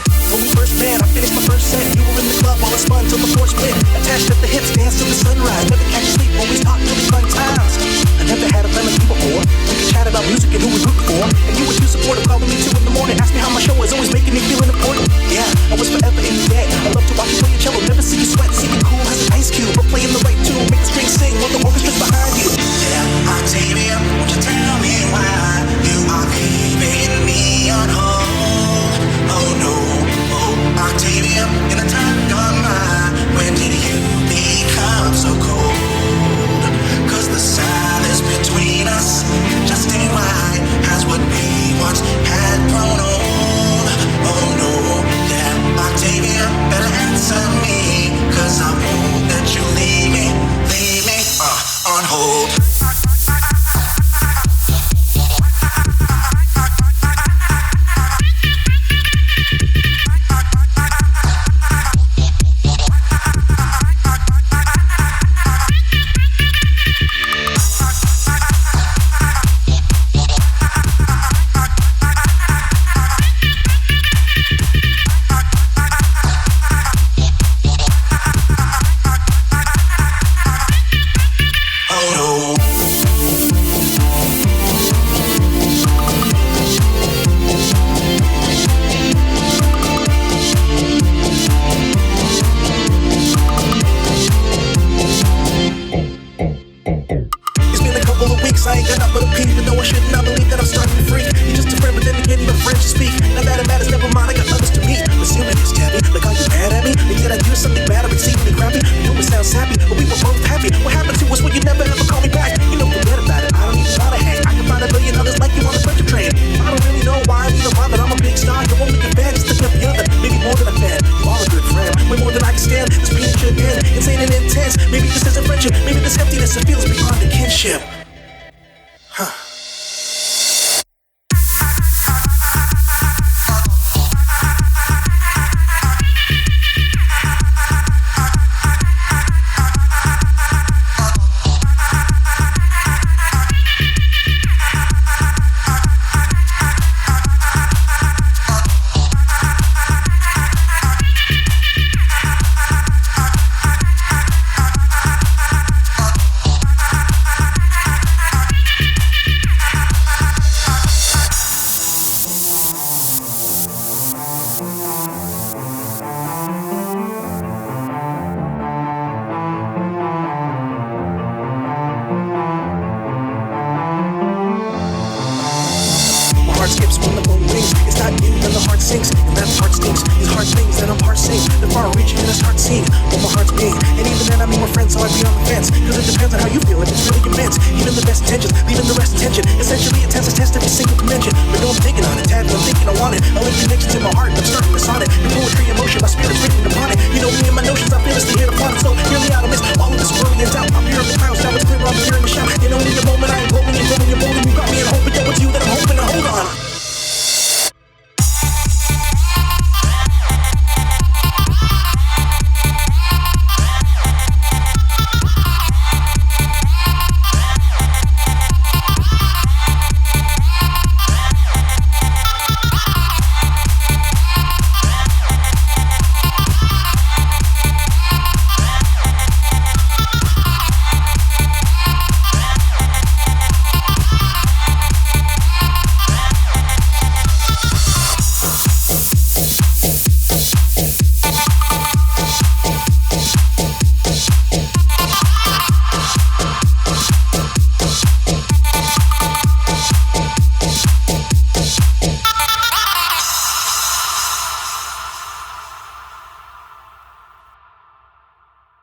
When we first met, I finished my first set. You were in the club while I spun till the floor split. Attached at the hips, dance till the sunrise. Never catch you sleep, always talk till the fun times. I never had a lemon before. We could chat about music and who we root for. And you were too supportive, calling me 2 in the morning. Asked me how my show was, always making me feel important. Yeah, I was forever in your debt. I love to watch you play your cello, never see you sweat. See you cool as an ice cube, but playing the right tune. Make the strings sing while the orchestra's behind you. Yeah, Octavia, won't you tell me why you are leaving me on hold? Oh no, oh Octavia, in a time gone by, when did you become so cold? Cause the silence between us just ain't right, as what we once had grown old. Oh no, yeah, Octavia, better answer me, cause I won't let you leave me on hold. I ain't got nothing but a peep, but no, I should not believe that I'm starting to freak. You're just a friend, but then again, you're a friend to speak. Now that it matters, never mind, I got others to meet. Assuming it's tabby, like are you mad at me? Or did I do something bad or exceedingly crappy? You know it sounds happy, but we were both happy. What happened to us when you never ever call me back? You know, forget about it, I don't even wanna hang. I can find a billion others like you on the spectrum train. I don't really know why I need to bother, I'm a big star. You're only a fan, just like every other. Maybe more than a fan, you are a good friend. Way more than I can stand, this pain should end. Insane and intense, maybe this isn't friendship. Maybe this emptiness, it feels beyond the kinship. Huh. Skips when the phone rings. It's not you, then the heart sinks, and that heart stinks. These hard things that I'm parsing, they're far reaching and I start seeing what my heart's being. And even then I meet my friends, so I'd be on the fence. Cause it depends on how you feel, if it's really convinced. Even the best intentions, leaving the rest attention. Essentially it tends to test every single dimension. But no, I'm thinking on it, tad, I'm thinking I want it. I link connections in my heart, I'm starting to sonnet. Your poetry, emotion, my spirit's written upon it.